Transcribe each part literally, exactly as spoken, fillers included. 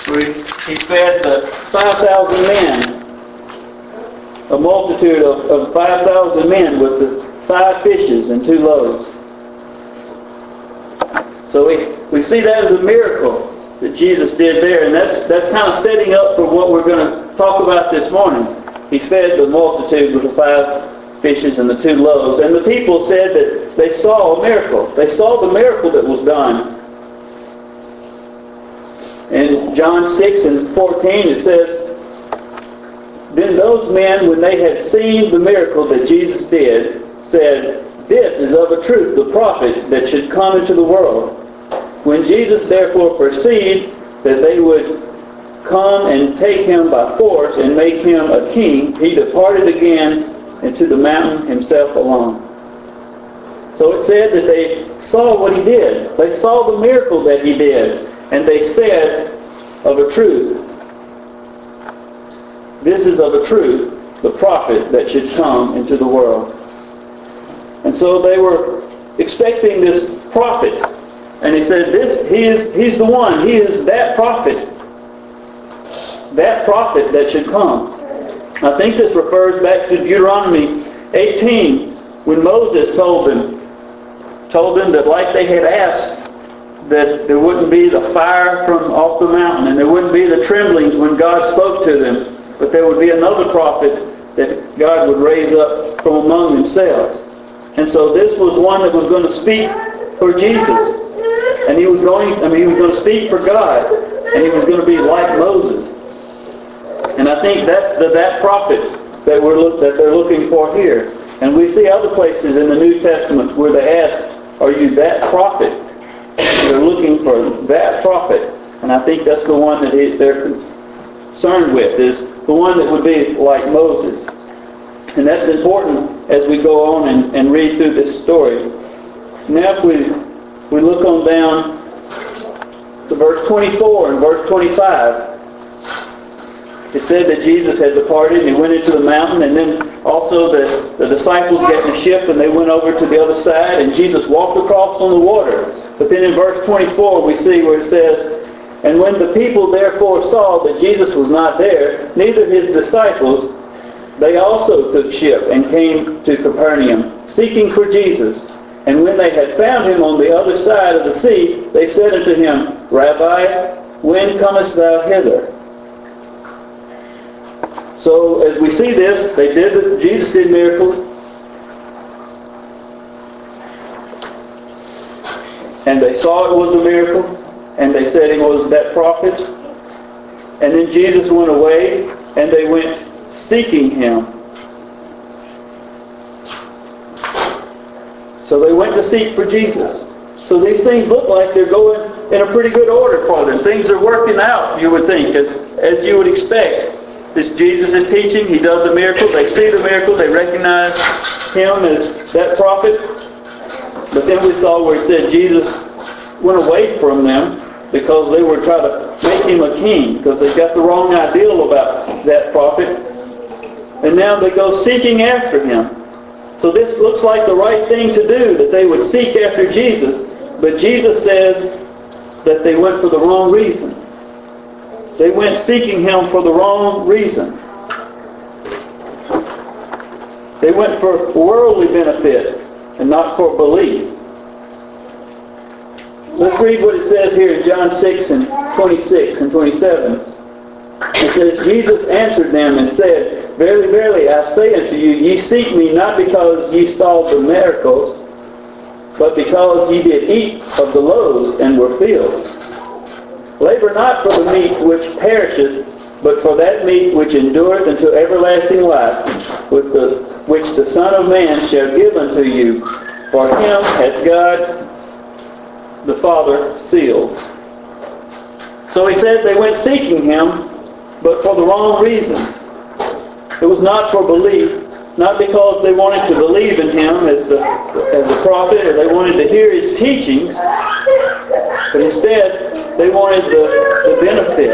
where he fed the five thousand men, a multitude of, of five thousand men with the five fishes and two loaves. So we, we see that as a miracle that Jesus did there, and that's that's kind of setting up for what we're going to talk about this morning. He fed the multitude with the five fishes and the two loaves, and the people said that they saw a miracle. They saw the miracle that was done. In John six and fourteen it says, "Then those men, when they had seen the miracle that Jesus did, said, 'This is of a truth the prophet that should come into the world.' When Jesus therefore perceived that they would come and take him by force and make him a king, he departed again into the mountain himself alone." So it said that they saw what he did. They saw the miracle that he did. And they said, of a truth, "This is of a truth the prophet that should come into the world." And so they were expecting this prophet. And he said, "This he is he's the one. He is that prophet. That prophet that should come." I think this refers back to Deuteronomy eighteen, when Moses told them, told them that like they had asked, that there wouldn't be the fire from off the mountain, and there wouldn't be the tremblings when God spoke to them, but there would be another prophet that God would raise up from among themselves. And so this was one that was going to speak for Jesus. And he was going, I mean, he was going to speak for God, and he was going to be like Moses. And I think that's the that prophet that we're look, that they're looking for here. And we see other places in the New Testament where they ask, "Are you that prophet?" They're looking for that prophet, and I think that's the one that he, they're concerned with, is the one that would be like Moses. And that's important as we go on and, and read through this story. Now if we, we look on down to verse twenty-four and verse twenty-five, it said that Jesus had departed and he went into the mountain, and then also the, the disciples got in a ship and they went over to the other side, and Jesus walked across on the water. But then in verse twenty-four we see where it says, "And when the people therefore saw that Jesus was not there, neither his disciples, they also took ship and came to Capernaum, seeking for Jesus. And when they had found him on the other side of the sea, they said unto him, 'Rabbi, when comest thou hither?'" So as we see this, they did Jesus did miracles, and they saw it was a miracle, and they said he was that prophet. And then Jesus went away, and they went seeking him. So they went to seek for Jesus. So these things look like they're going in a pretty good order for them. Things are working out, you would think, as, as you would expect. This Jesus is teaching, he does the miracle, they see the miracle, they recognize him as that prophet. But then we saw where it said Jesus went away from them because they were trying to make him a king, because they got the wrong ideal about that prophet. And now they go seeking after him. So this looks like the right thing to do, that they would seek after Jesus. But Jesus says that they went for the wrong reason. They went seeking him for the wrong reason. They went for worldly benefit and not for belief. Let's read what it says here in John six and twenty-six and twenty-seven. It says, "Jesus answered them and said, Verily, verily, I say unto you, ye seek me not because ye saw the miracles, but because ye did eat of the loaves and were filled. Labor not for the meat which perisheth, but for that meat which endureth unto everlasting life, with the, which the Son of Man shall give unto you. For him hath God the Father sealed." So he said they went seeking him, but for the wrong reason. It was not for belief, not because they wanted to believe in him as the, as a prophet, or they wanted to hear his teachings, but instead they wanted the, the benefit,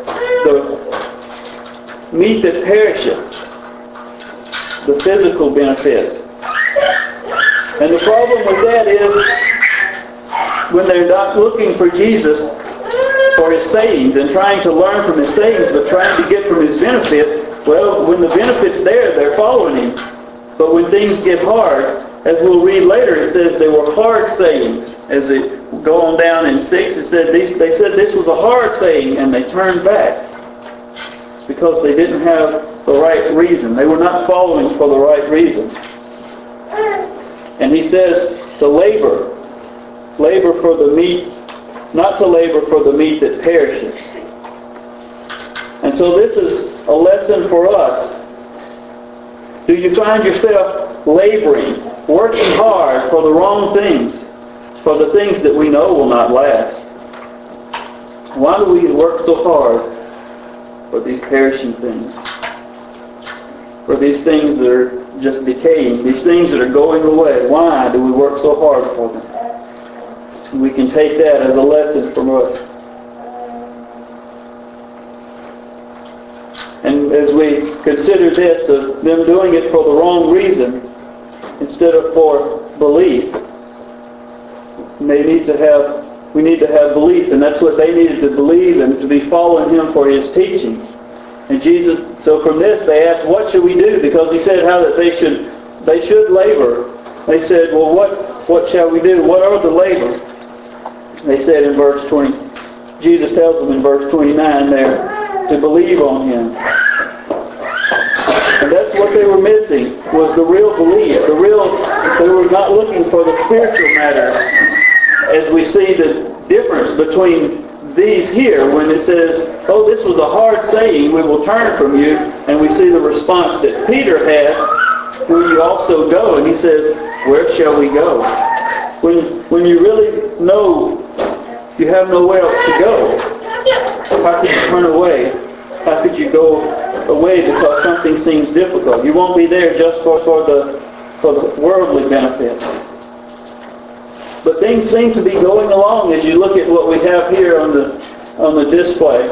the meat that perisheth, the physical benefits. And the problem with that is, when they're not looking for Jesus, for his sayings and trying to learn from his sayings, but trying to get from his benefit. Well, when the benefit's there, they're following him. But when things get hard, as we'll read later, it says they were hard sayings. As it go on down in six, it said these, they said this was a hard saying, and they turned back because they didn't have the right reason. They were not following for the right reason. And he says to labor, labor for the meat, not to labor for the meat that perishes. And so this is a lesson for us. Do you find yourself laboring, working hard for the wrong things, for the things that we know will not last? Why do we work so hard for these perishing things? For these things that are just decaying, these things that are going away. Why do we work so hard for them? We can take that as a lesson from us. And as we consider this, of them doing it for the wrong reason instead of for belief, they need to have, we need to have belief, and that's what they needed to believe and to be following him for his teachings. And Jesus, so from this they asked, what should we do? Because he said how that they should they should labor. They said, well, what what shall we do? What are the labors? They said in verse twenty, Jesus tells them in verse twenty-nine there, to believe on him. And that's what they were missing, was the real belief. The real, they were not looking for the spiritual matters. As we see the difference between these here, when it says, oh, this was a hard saying, we will turn from you. And we see the response that Peter had, will you also go? And he says, where shall we go? When, when you really know you have nowhere else to go, how could you turn away? How could you go away because something seems difficult? You won't be there just for, for the for the worldly benefits. But things seem to be going along as you look at what we have here on the on the display.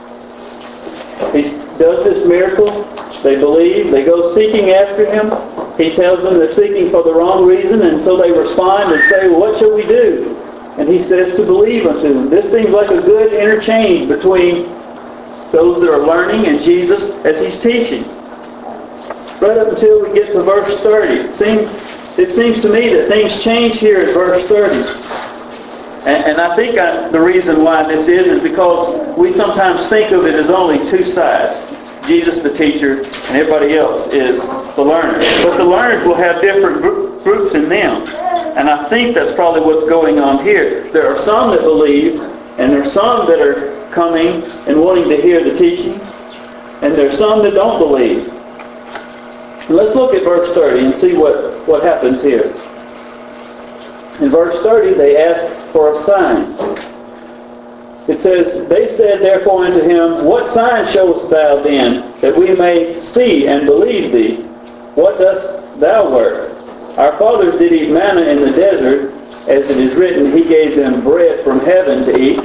He does this miracle. They believe. They go seeking after him. He tells them they're seeking for the wrong reason, and so they respond and say, well, what shall we do? And he says to believe unto him. This seems like a good interchange between those that are learning and Jesus as he's teaching. Right up until we get to verse thirty. It seems, it seems to me that things change here at verse thirty. And, and I think I, the reason why this is is because we sometimes think of it as only two sides. Jesus the teacher and everybody else is the learner. But the learners will have different gr- groups in them. And I think that's probably what's going on here. There are some that believe, and there are some that are coming and wanting to hear the teaching, and there are some that don't believe. And let's look at verse thirty and see what, what happens here. In verse thirty, they ask for a sign. It says, they said therefore unto him, what sign showest thou then, that we may see and believe thee? What dost thou work? Our fathers did eat manna in the desert, as it is written, he gave them bread from heaven to eat.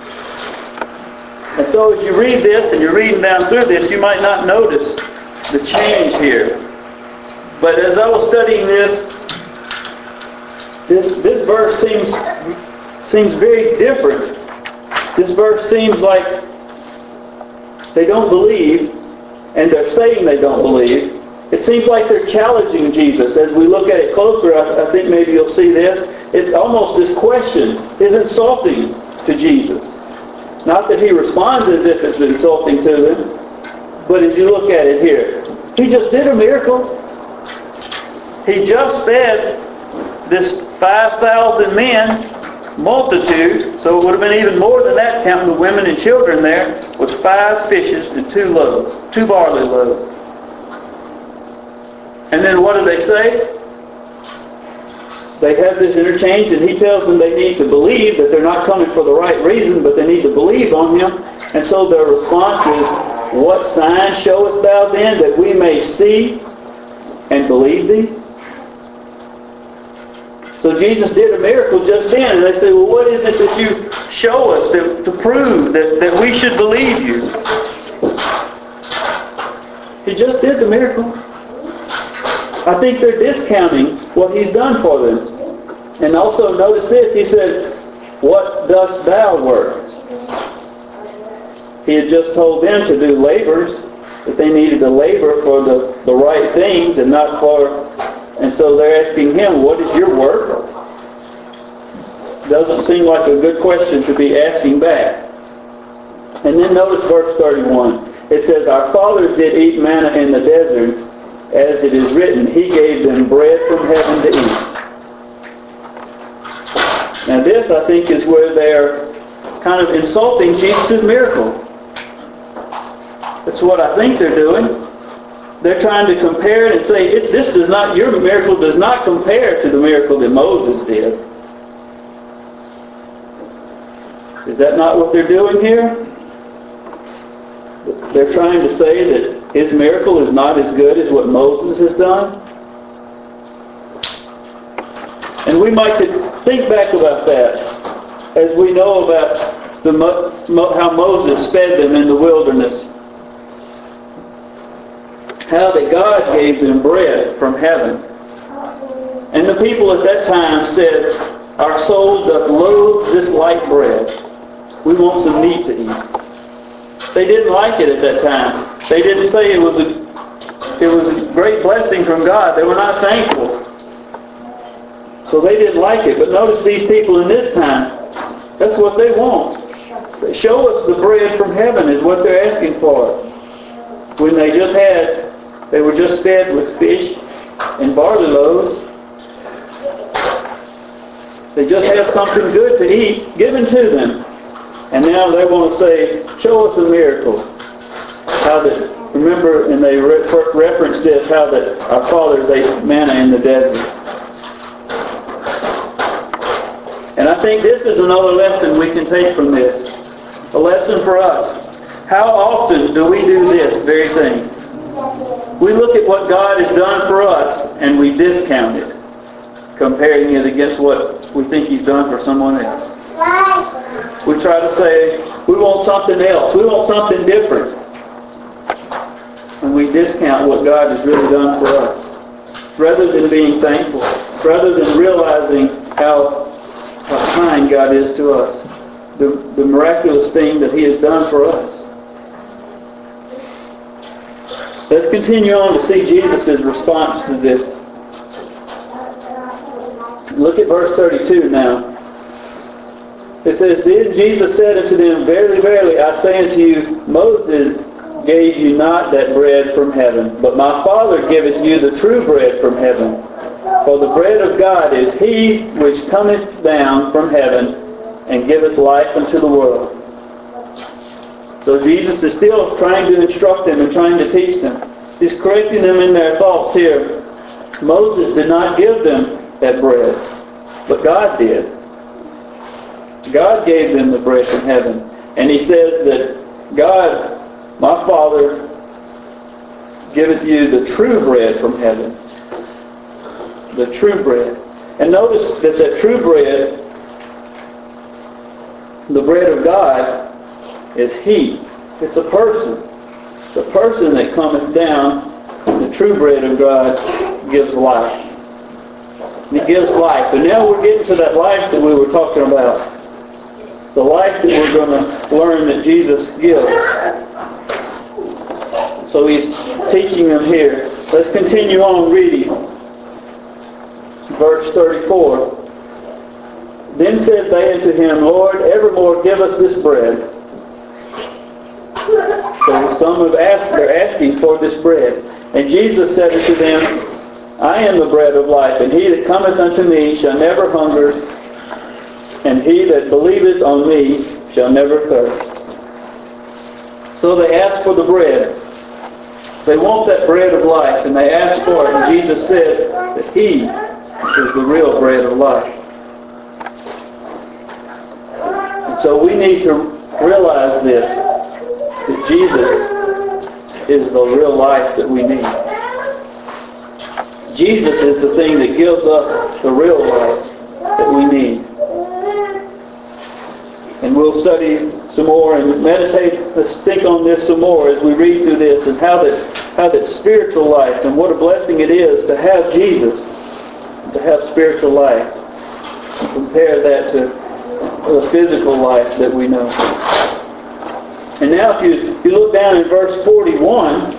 And so as you read this, and you're reading down through this, you might not notice the change here. But as I was studying this, this, this verse seems, seems very different. This verse seems like they don't believe, and they're saying they don't believe. It seems like they're challenging Jesus. As we look at it closer, I, I think maybe you'll see this. It almost, this question is insulting to Jesus. Not that he responds as if it's insulting to them, but as you look at it here, he just did a miracle. He just fed this five thousand men, multitude, so it would have been even more than that, counting the women and children there, with five fishes and two loaves, two barley loaves. And then what do they say? They have this interchange, and he tells them they need to believe, that they're not coming for the right reason, but they need to believe on him. And so their response is, what sign showest thou then, that we may see and believe thee? So Jesus did a miracle just then, and they say, well, what is it that you show us to, to prove that, that we should believe you? He just did the miracle. I think they're discounting what he's done for them. And also notice this, he said, what dost thou work? He had just told them to do labors, that they needed to labor for the, the right things and not for... And so they're asking him, what is your work? Doesn't seem like a good question to be asking back. And then notice verse thirty-one. It says, our fathers did eat manna in the desert, as it is written, He gave them bread from heaven to eat. Now this, I think, is where they're kind of insulting Jesus' miracle. That's what I think they're doing. They're trying to compare it and say, it, this does not, your miracle does not compare to the miracle that Moses did. Is that not what they're doing here? They're trying to say that his miracle is not as good as what Moses has done. And we might think back about that as we know about the, how Moses fed them in the wilderness. How that God gave them bread from heaven. And the people at that time said, our soul doth loathe this light bread. We want some meat to eat. They didn't like it at that time. They didn't say it was a, it was a great blessing from God. They were not thankful. So they didn't like it. But notice these people in this time, that's what they want. Show us the bread from heaven is what they're asking for. When they just had They were just fed with fish and barley loaves. They just had something good to eat given to them. And now they want to say, show us a miracle. How that, remember, and they re- referenced this, how that our fathers ate manna in the desert. And I think this is another lesson we can take from this. A lesson for us. How often do we do this very thing? We look at what God has done for us and we discount it, comparing it against what we think He's done for someone else. We try to say, we want something else. We want something different. And we discount what God has really done for us. Rather than being thankful. Rather than realizing how, how kind God is to us. The, the miraculous thing that He has done for us. Let's continue on to see Jesus' response to this. Look at verse thirty-two now. It says, Then Jesus said unto them, Verily, verily, I say unto you, Moses gave you not that bread from heaven, but my Father giveth you the true bread from heaven. For the bread of God is He which cometh down from heaven, and giveth life unto the world. So Jesus is still trying to instruct them and trying to teach them. He's correcting them in their thoughts here. Moses did not give them that bread, but God did. God gave them the bread from heaven. And He says that God, my Father, giveth you the true bread from heaven. The true bread. And notice that that true bread, the bread of God, is He. It's a person. The person that cometh down, the true bread of God, gives life. And He gives life. And now we're getting to that life that we were talking about. The life that we're going to learn that Jesus gives. So He's teaching them here. Let's continue on reading. Verse thirty-four. Then said they unto Him, Lord, evermore give us this bread. So some have asked, they're asking for this bread. And Jesus said unto them, I am the bread of life, and he that cometh unto me shall never hunger, and he that believeth on me shall never thirst. So they ask for the bread. They want that bread of life, and they ask for it. And Jesus said that He is the real bread of life. And so we need to realize this, that Jesus is the real life that we need. Jesus is the thing that gives us the real life that we need. And we'll study some more and meditate, let's think on this some more as we read through this, and how that, how that spiritual life, and what a blessing it is to have Jesus, to have spiritual life. And compare that to the physical life that we know. And now if you, if you look down in verse forty-one,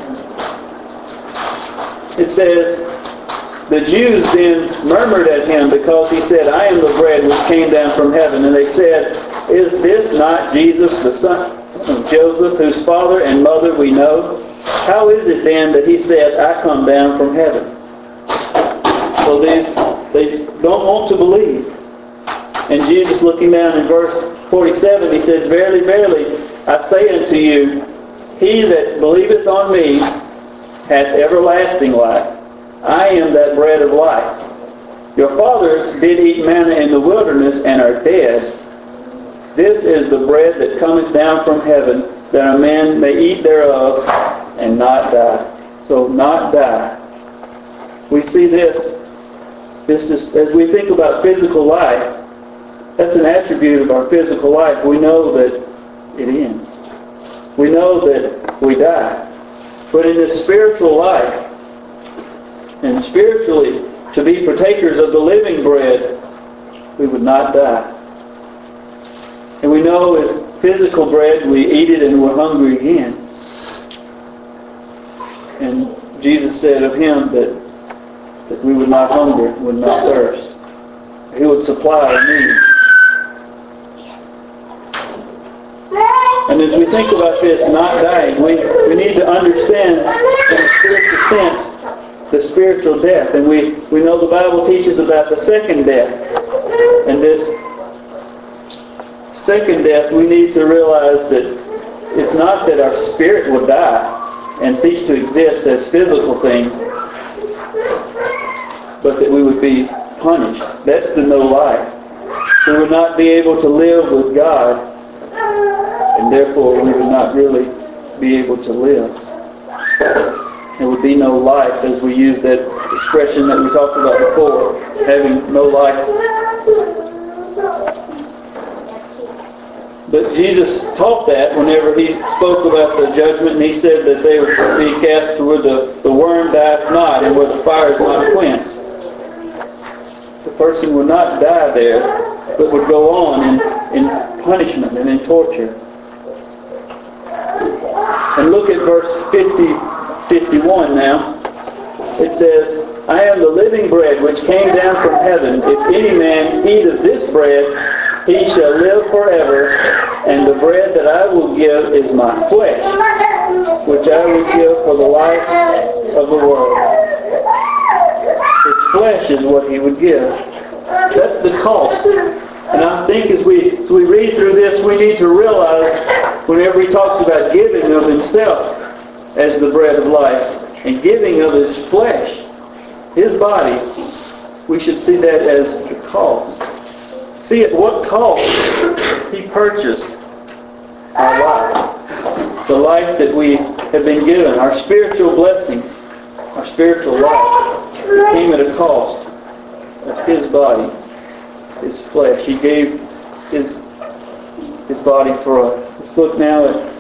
it says, the Jews then murmured at him because he said, I am the bread which came down from heaven. And they said, is this not Jesus, the son of Joseph, whose father and mother we know? How is it then that he said, I come down from heaven? So they, they don't want to believe. And Jesus, looking down in verse forty-seven, he says, verily, verily, I say unto you, he that believeth on me hath everlasting life. I am that bread of life. Your fathers did eat manna in the wilderness and are dead. This is the bread that cometh down from heaven, that a man may eat thereof and not die. So not die. We see this. This is, as we think about physical life, that's an attribute of our physical life. We know that it ends. We know that we die. But in this spiritual life, and spiritually, to be partakers of the living bread, we would not die. And we know as physical bread, we eat it and we're hungry again. And Jesus said of him that, that we would not hunger, would not thirst. He would supply our needs. And as we think about this not dying, we, we need to understand in a spiritual sense the spiritual death. And we, we know the Bible teaches about the second death. And this second death, we need to realize that it's not that our spirit will die and cease to exist as physical things, but that we would be punished. That's the no life. We would not be able to live with God, and therefore we would not really be able to live. There would be no life, as we used that expression that we talked about before, having no life. But Jesus taught that whenever he spoke about the judgment, and he said that they would be cast where the, the worm dieth not and where the fire is not quenched. The person would not die there, but would go on in, in punishment and in torture. And look at verse fifty, fifty-one now. It says, I am the living bread which came down from heaven. If any man eat of this bread, he shall live forever. And the bread that I will give is my flesh, which I will give for the life of the world. His flesh is what he would give. That's the cost. And I think as we, as we read through this, we need to realize whenever he talks about giving of himself as the bread of life and giving of his flesh, his body, we should see that as the cost. See at what cost he purchased our life. The life that we have been given, our spiritual blessings, our spiritual life, it came at a cost of his body, his flesh. He gave his his body for us. Let's look now at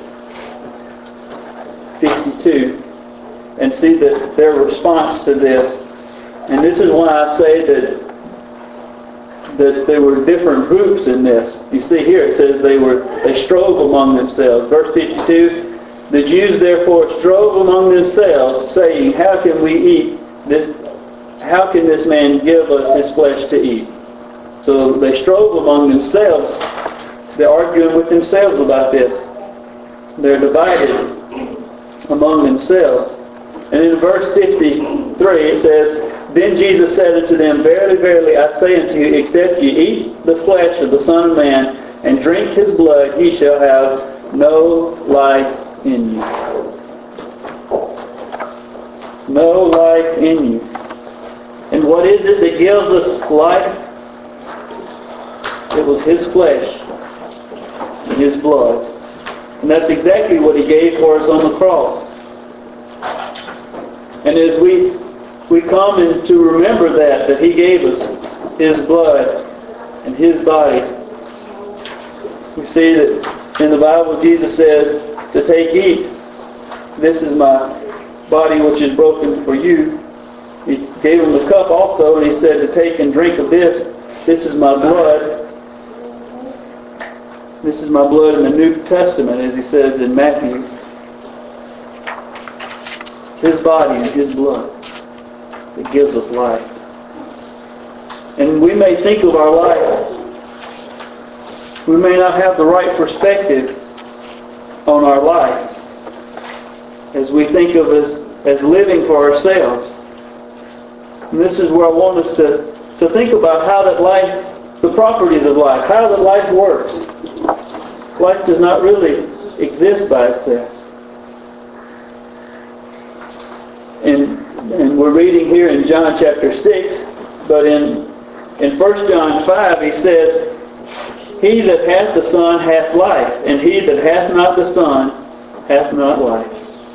fifty-two and see that their response to this. And this is why I say that that there were different groups in this. You see here it says they were they strove among themselves. Verse fifty-two, the Jews therefore strove among themselves, saying, How can we eat this? How can this man give us his flesh to eat? So they strove among themselves. They're arguing with themselves about this. They're divided among themselves. And in verse fifty-three it says, Then Jesus said unto them, Verily, verily, I say unto you, except ye eat the flesh of the Son of Man, and drink his blood, ye shall have no life in you. No life in you. And what is it that gives us life? It was his flesh and his blood. And that's exactly what he gave for us on the cross. And as we we come in to remember that, that he gave us his blood and his body, we see that in the Bible Jesus says to take, eat. This is my body which is broken for you. He gave him the cup also, and he said to take and drink of this. This is my blood. This is my blood in the New Testament, as he says in Matthew. It's his body and his blood that gives us life. And we may think of our life, we may not have the right perspective on our life as we think of as, as living for ourselves. And this is where I want us to, to think about how that life, the properties of life, how that life works. Life does not really exist by itself. And, and we're reading here in John chapter six, but in, in First John five he says, He that hath the Son hath life, and he that hath not the Son hath not life.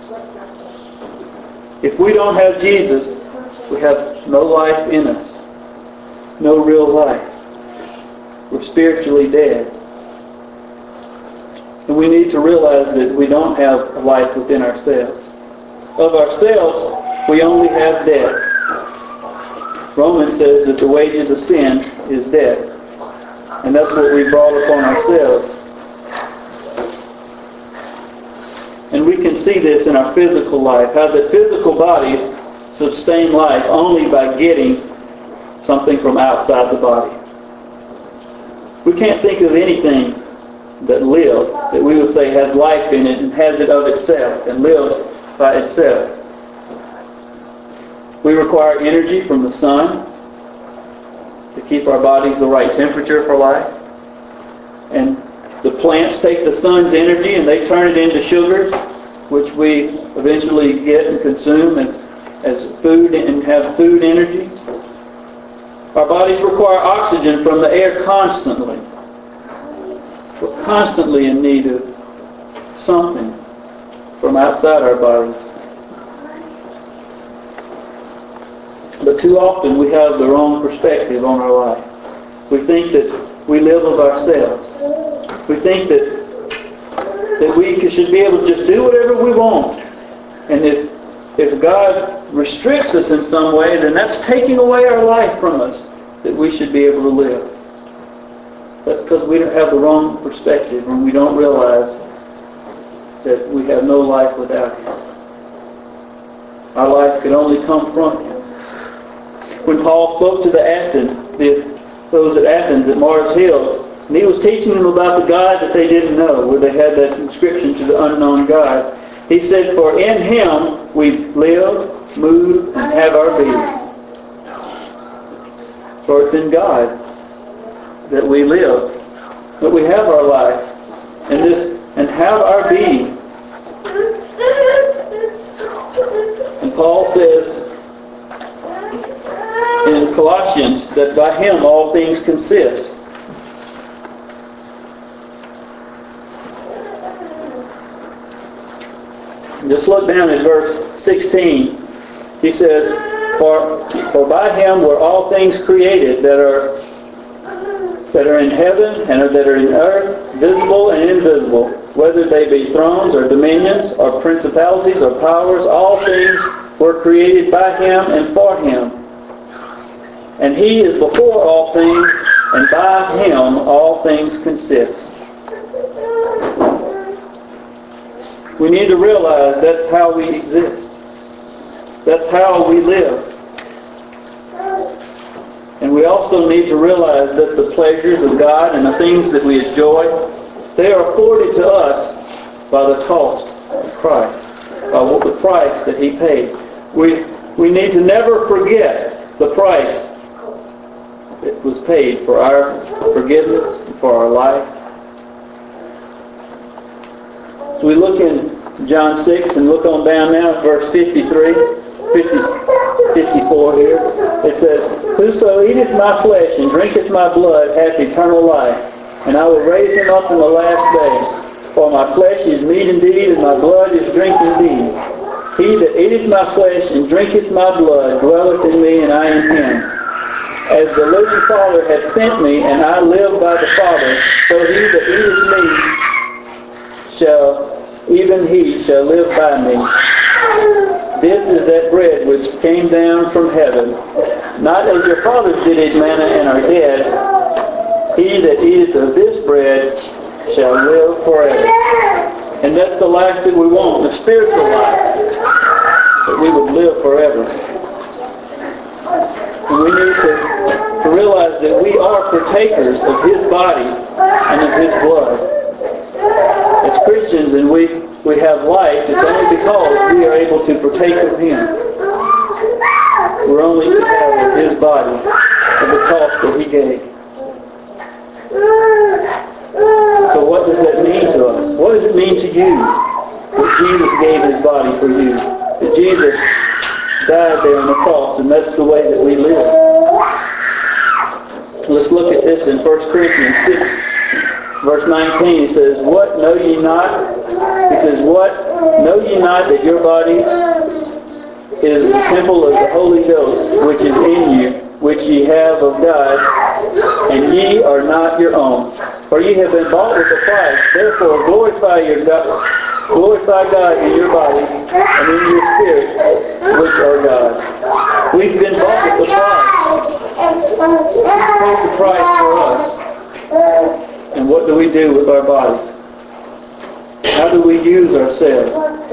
If we don't have Jesus, we have no life in us. No real life. We're spiritually dead. And we need to realize that we don't have a life within ourselves. Of ourselves, we only have death. Romans says that the wages of sin is death. And that's what we brought upon ourselves. And we can see this in our physical life, how the physical bodies sustain life only by getting something from outside the body. We can't think of anything that lives, that we would say has life in it and has it of itself and lives by itself. We require energy from the sun to keep our bodies the right temperature for life. And the plants take the sun's energy and they turn it into sugars, which we eventually get and consume as, as food and have food energy. Our bodies require oxygen from the air constantly. We're constantly in need of something from outside our bodies. But too often we have the wrong perspective on our life. We think that we live of ourselves. We think that that we should be able to just do whatever we want. And if if God restricts us in some way, then that's taking away our life from us that we should be able to live. That's because we don't have the wrong perspective and we don't realize that we have no life without Him. Our life can only come from Him. When Paul spoke to the Athens, the, those at Athens at Mars Hill, and he was teaching them about the God that they didn't know, where they had that inscription to the unknown God. He said, "For in Him we live, move, and have our being." For it's in God that we live, that we have our life, and this, and have our being. And Paul says in Colossians that by Him all things consist. Just look down at verse sixteen. He says, For, for by Him were all things created that are that are in heaven and that are in earth, visible and invisible, whether they be thrones or dominions or principalities or powers, all things were created by Him and for Him. And He is before all things, and by Him all things consist. We need to realize that's how we exist. That's how we live. And we also need to realize that the pleasures of God and the things that we enjoy, they are afforded to us by the cost of Christ, by the price that He paid. We, we need to never forget the price that was paid for our forgiveness and for our life. So we look in John six and look on down now at verse fifty-three, fifty, fifty-four here. It says, Whoso eateth my flesh and drinketh my blood hath eternal life, and I will raise him up in the last day. For my flesh is meat indeed, and my blood is drink indeed. He that eateth my flesh and drinketh my blood dwelleth in me, and I in him. As the living Father hath sent me, and I live by the Father, so he that eateth me shall, even he shall live by me. This is that bread which came down from heaven, not as your fathers did eat manna and are dead. He that eateth of this bread shall live forever. And that's the life that we want, the spiritual life, that we would live forever. And we need to, to realize that we are partakers of His body and of His blood. As Christians, and we, we have life, it's only because we are able to partake of Him. We're only to have of His body and the cost that He gave. So what does that mean to us? What does it mean to you that Jesus gave His body for you? That Jesus died there on the cross, and that's the way that we live. Let's look at this in First Corinthians six, verse nineteen. He says, What know ye not? He says, What know ye not that your body is the temple of the Holy Ghost, which is in you, which ye have of God, and ye are not your own. For ye have been bought with a price. Therefore glorify your God, glorify God in your body and in your spirit, which are God's. We've been bought with a price. He paid the price for us. And what do we do with our bodies? How do we use ourselves?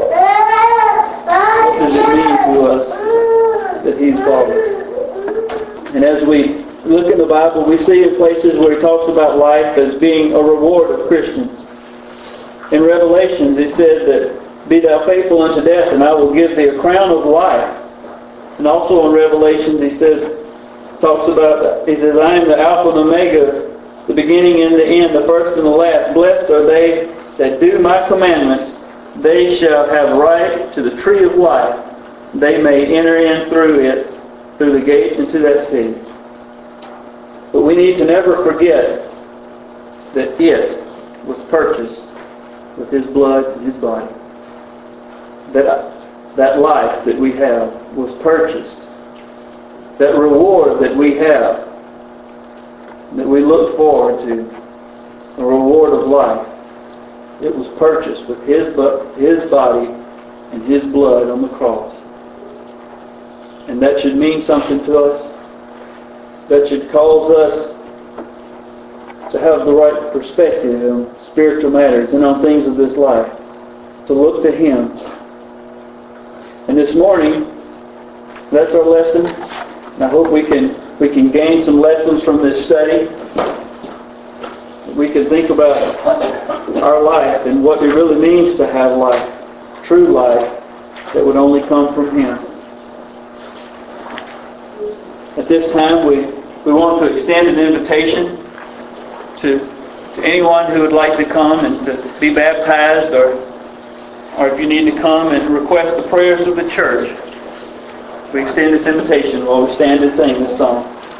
What does it mean to us that He's bought us? And as we look in the Bible, we see in places where He talks about life as being a reward of Christians. In Revelations, He said that, Be thou faithful unto death, and I will give thee a crown of life. And also in Revelations, He says, talks about, He says, I am the Alpha and Omega, the beginning and the end, the first and the last. Blessed are they that do my commandments. They shall have right to the tree of life. They may enter in through it, through the gate into that city. But we need to never forget that it was purchased with His blood and His body. That, that life that we have was purchased. That reward that we have, that we look forward to, the reward of life, it was purchased with His, His body and His blood on the cross. And that should mean something to us. That should cause us to have the right perspective on spiritual matters and on things of this life. To look to Him. And this morning, that's our lesson. And I hope we can we can gain some lessons from this study. We can think about our life and what it really means to have life, true life, that would only come from Him. At this time, we, we want to extend an invitation to, to anyone who would like to come and to be baptized, or, or if you need to come and request the prayers of the church. We extend this invitation while we stand and sing this song.